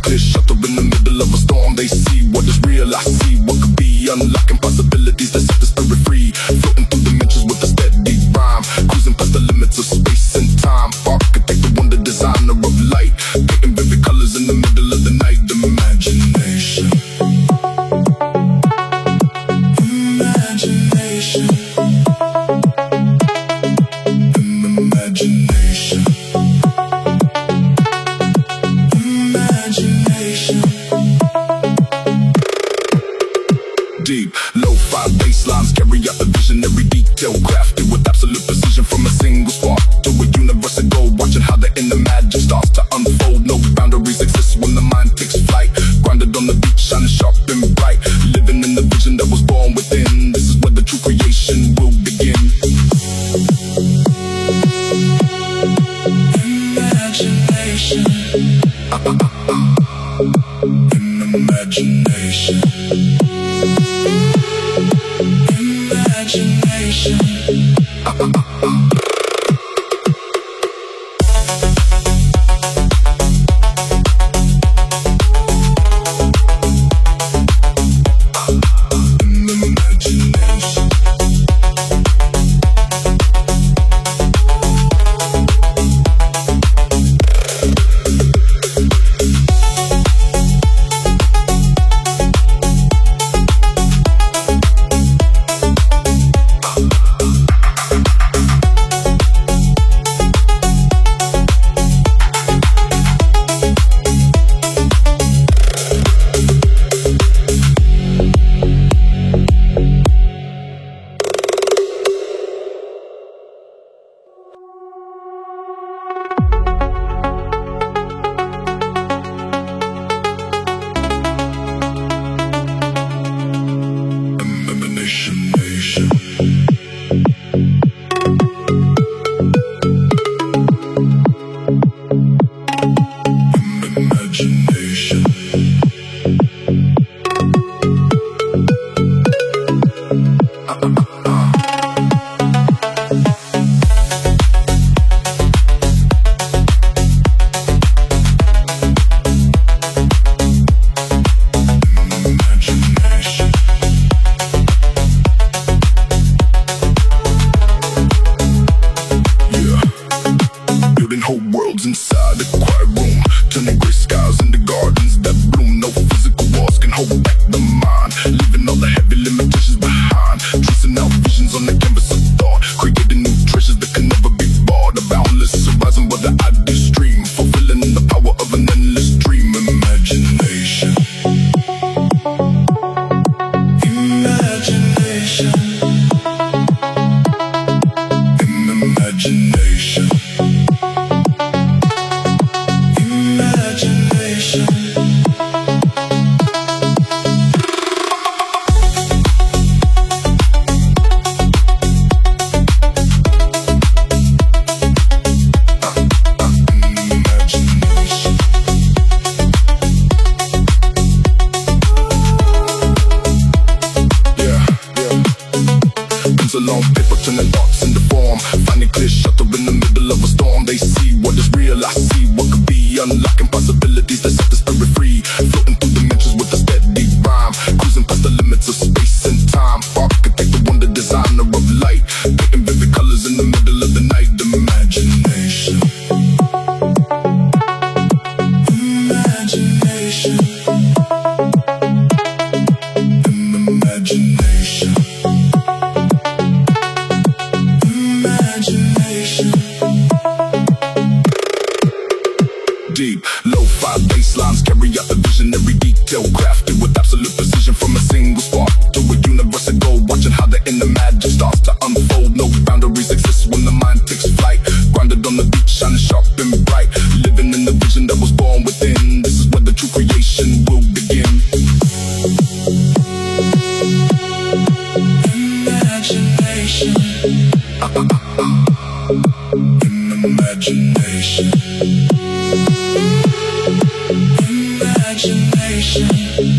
clear shelter in the middle of a storm. They see what is real, I see what could be. Unlocking possibilities that set the spirit free. Floating through dimensions with a steady rhyme. Cruising past the limits of space and time. Architect, the wonder designer of light. Painting vivid colors in the middle of the night. Imagination. Imagination. Imagination. Imagination. Deep, lo-fi bass lines carry out the visionary detail, crafted with absolute precision from a single spark to a universe of gold. Watching how the inner magic starts to unfold. No boundaries exist when the mind takes flight. Grounded on the beach, shining sharp and bright. Living in the vision that was born within. This is where the true creation will begin. Imagination. Imagination. Imagination. Inside the quiet room, turning gray skies into gardens that bloom. No physical walls can hold back the mind, leaving all the heavy limitations behind. Tracing out visions on the canvas of thought, creating new treasures that can never be bought. A boundless horizon where the ideas stream, fulfilling the power of an endless dream. Imagination. Imagination. Imagination. On paper, turning thoughts into form. Finding clear shelter in the middle of a storm. They see what is real, I see what could be. Unlocking possibilities that set the spirit free. Floating through dimensions with a steady rhyme. Cruising past the limits of space and time. Architect, the wonder designer of light. Painting vivid colors in the middle of the night. Imagination. Imagination. Imagination. Deep, lo-fi bass lines carry out the visionary detail, crafted with absolute precision from a single spark to a universe of gold. Watching how the inner magic starts to unfold. No boundaries exist when the mind takes flight. Grounded on the beach, shining sharp and bright. Living in the vision that was born within. This is where the true creation will begin. Imagination. Imagination. Imagination.